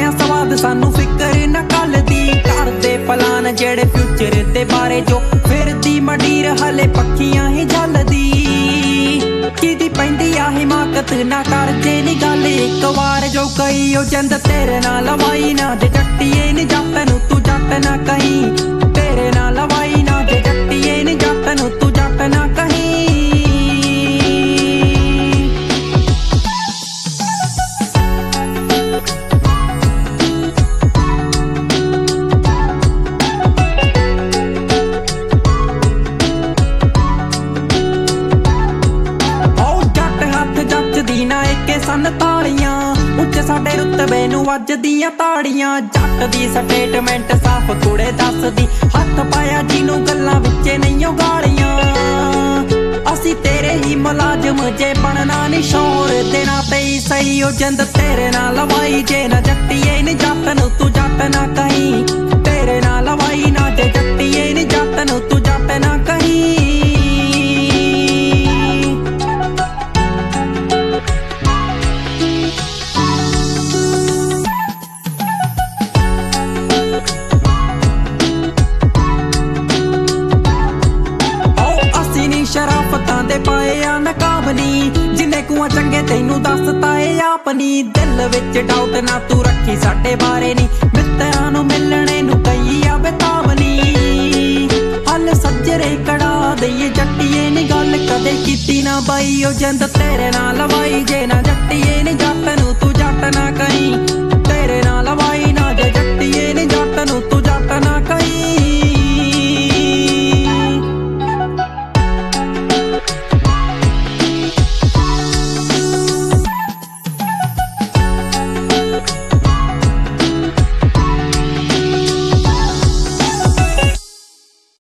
ਆ ਸਵਾਦ सानू फिकर ना कल दी। घर दे पलान जेड़े फ्यूचर दे बारे जो फिरदी मडीर हले पक्खियां ही झलदी। किदी पैंदी आ हिमाकत ना कर जे नी गल एक वार जो कही ओ जिंद तेरे नाल लवाई ना जे जट्टिए नी जट नू तू जट ना कहीं। तेरे नाल लवाई ना जे जट्टिए नी जट नू तू जट ना कहीं। सन तालियां उच्च साडे रुतबे नू वजदियां ताड़ियां। जट दी स्टेटमेंट साफ कुड़े दसदी हथ पाया जिनू गल्लां विचे नहीं गालियां। असी तेरे ही मुलाजम जे बनना नी शोर देना ते ही सही ओ जिंद तेरे नाल लवाई जे ना जट्टिए नी जट नू तू जट ना कहीं। तेरे नाल लवाई ना जे जट्टिए नी जट नू तू जट ना कहीं। शराफतां दे पाए आ नकाबनी जिन्ने कुआं चंगे तैनू दसता है अपनी। दिल विच डाउट ना तू रखी साडे बारे नी मित्तरां नू मिलणे नू कई आ बेतावनी। हल सज्जरे कड़ा दईए जट्टिए नी गल कदे कीती ना बाई ओ जिंद तेरे नाल लवाई जे ना जट्टिए नी जट नू तू जट ना कहीं।